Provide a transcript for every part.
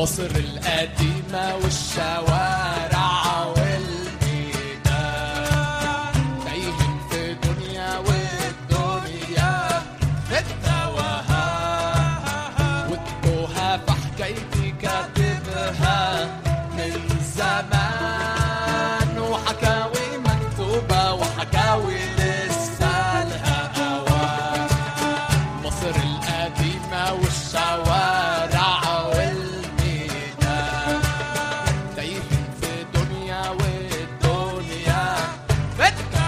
مصر القديمة والشوارع والميدان، تايهين في دنيا والدنيا في التوهان، والتوهة في حكايتي كاتبها من زمان، وحكاوي مكتوبة وحكاوي لسه لها أوان. مصر القديمة والشوارع والميدان، تايهين في دنيا والدنيا في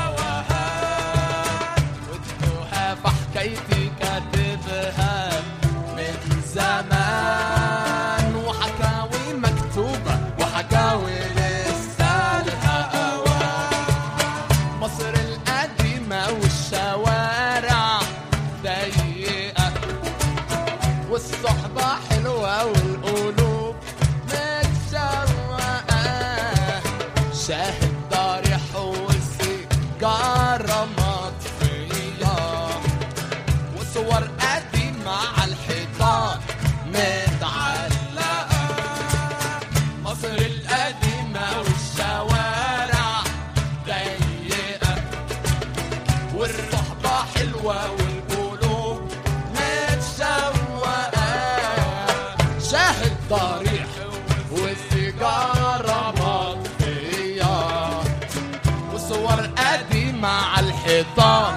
التوهان، والتوهة في حكايتي كاتبها من زمان، وحكاوي مكتوبة وحكاوي لسه لها أوان. مصر القديمة والشوارع ضيقة، والصحبة حلوة والقلوب متشوقة، شاهد ضارح والسيجارة مطفية، وصور قديمة على الحيطان متعلقة. مصر القديمة والشوارع ضيقة، والصحبة حلوة والقلوب متشوقة، شاهد ضريح والسيجارة مطفية، وصور قديمة على الحيطان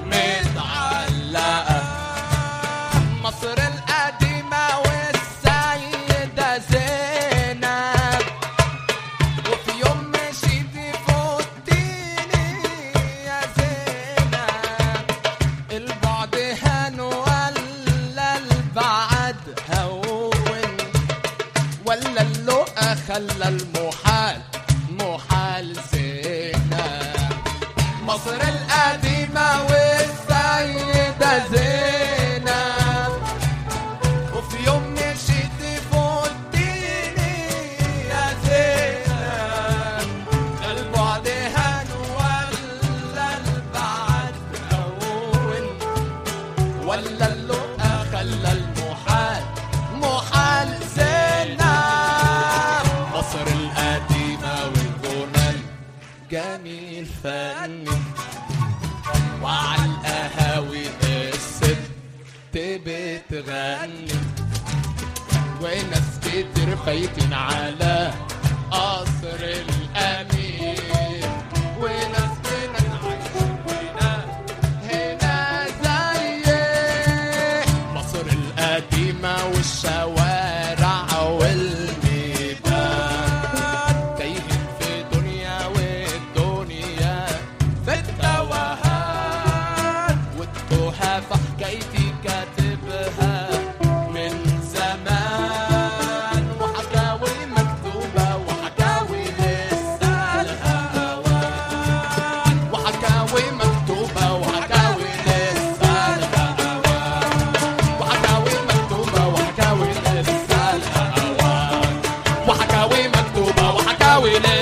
متعلقة. مصر القديمة والسيدة زينب، وفي يوم مشيتي فوتيني يا زينب، البعد هان ولا البعد هون، ولا اللقا خلى المحال محال زينب. مصر القديمة والسيدة زينب، وفي يوم مشيتي فوتيني يا زينب، البعد هان ولا البعد هون، ولا اللقا خلى المحال محال زينب. مصر القديمة والغنى الجميل فني، وعلى القهاوي الست بتغني، وناس كتير فايتين على قصر الأمير، وناس عايشين هنا زي مصر القديمة والشوارع والميدان، تايهين في دنيا والدنيا في التوهان، والتوهة في حكايتي كاتبها من زمان، وحكاوي مكتوبة وحكاوي لسه لها أوان، وحكاوي مكتوبة وحكاوي لسه لها أوان، وحكاوي مكتوبة وحكاوي لسه لها أوان، وحكاوي مكتوبة وحكاوي لسه